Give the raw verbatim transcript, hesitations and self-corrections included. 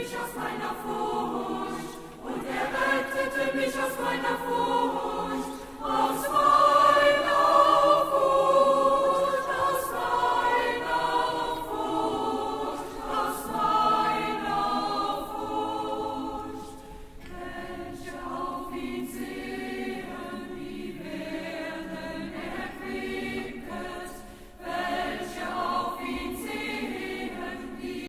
mich aus meiner Furcht, und er rettete mich aus meiner Furcht.